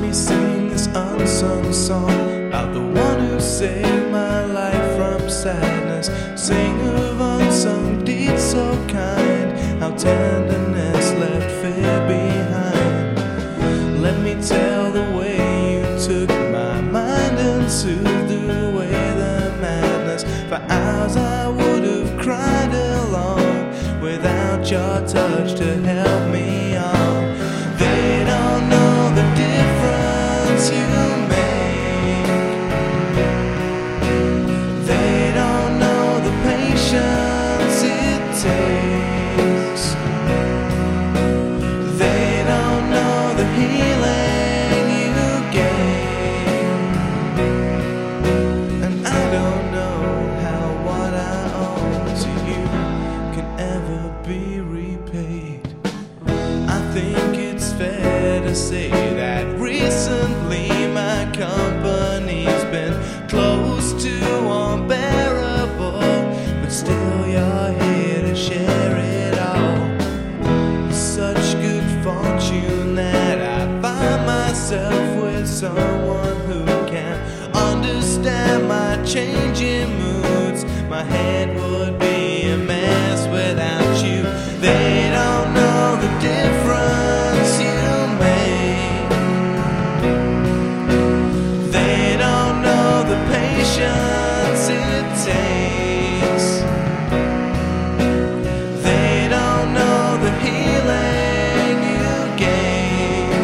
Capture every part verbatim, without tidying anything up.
me sing this unsung song about the one who saved my life from sadness. Sing of unsung deeds so kind, how tenderness left fear behind. Let me tell the way you took my mind and soothed away the madness. For hours I would have cried along without your touch to help me on. They don't know the difference you make. They don't know the patience it takes. They don't know the healing you gave. And I don't know how what I owe to you can ever be repaid. I think it's fair to say that recently my company's been close to unbearable, but still you're here to share it all. Such good fortune that I find myself with someone who can understand my changing moods. My head would be a mess without you. They don't know the difference you make. They don't know the patience it takes. They don't know the healing you gave.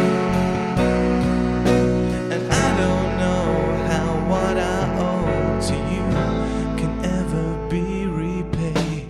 And I don't know how what I owe to you can ever be repaid.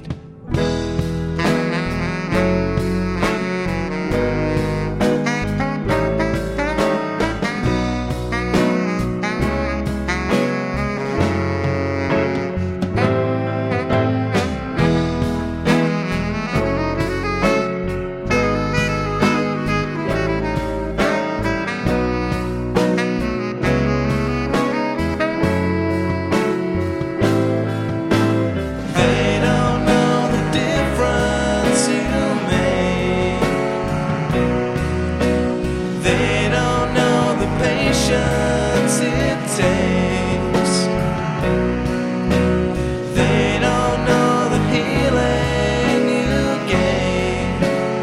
They don't know the patience it takes. They don't know the healing you gave.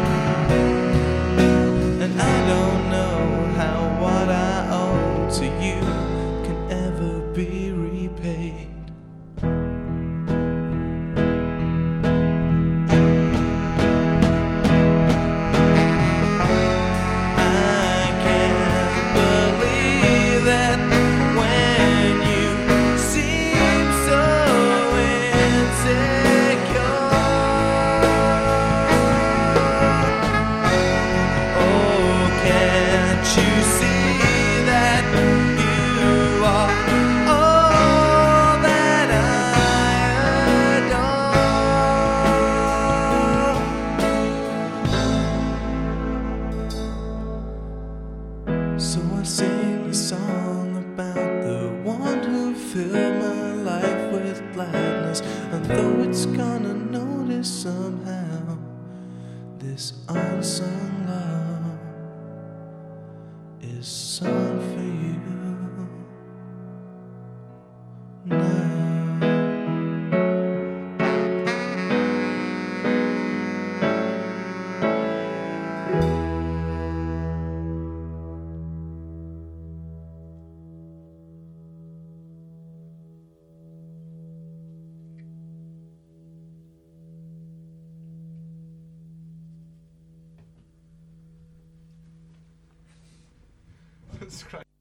And I don't know how what I owe to you can ever be repaid. So I sing a song about the one who filled my life with gladness. And though it's gonna notice somehow, this unsung love is sung for you now. Subscribe.